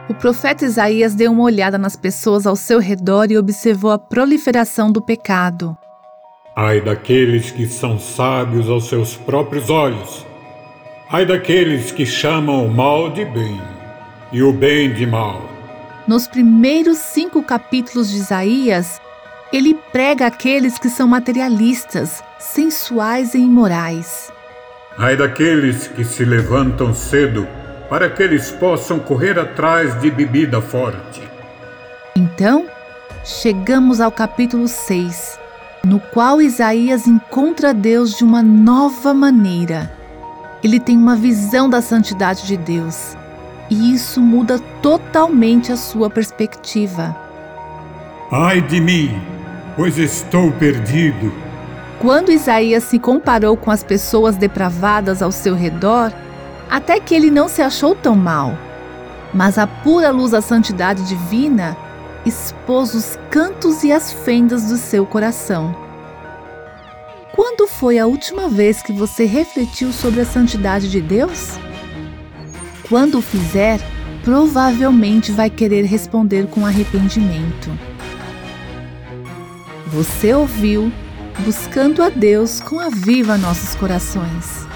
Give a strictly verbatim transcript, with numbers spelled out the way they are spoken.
O profeta Isaías deu uma olhada nas pessoas ao seu redor e observou a proliferação do pecado. Ai daqueles que são sábios aos seus próprios olhos. Ai daqueles que chamam o mal de bem e o bem de mal. Nos primeiros cinco capítulos de Isaías, ele prega aqueles que são materialistas, sensuais e imorais. Ai daqueles que se levantam cedo para que eles possam correr atrás de bebida forte. Então, chegamos ao capítulo seis, no qual Isaías encontra Deus de uma nova maneira. Ele tem uma visão da santidade de Deus, e isso muda totalmente a sua perspectiva. Ai de mim, pois estou perdido. Quando Isaías se comparou com as pessoas depravadas ao seu redor, até que ele não se achou tão mal. Mas a pura luz da santidade divina expôs os cantos e as fendas do seu coração. Quando foi a última vez que você refletiu sobre a santidade de Deus? Quando o fizer, provavelmente vai querer responder com arrependimento. Você ouviu Buscando a Deus com a Viva Nossos Corações.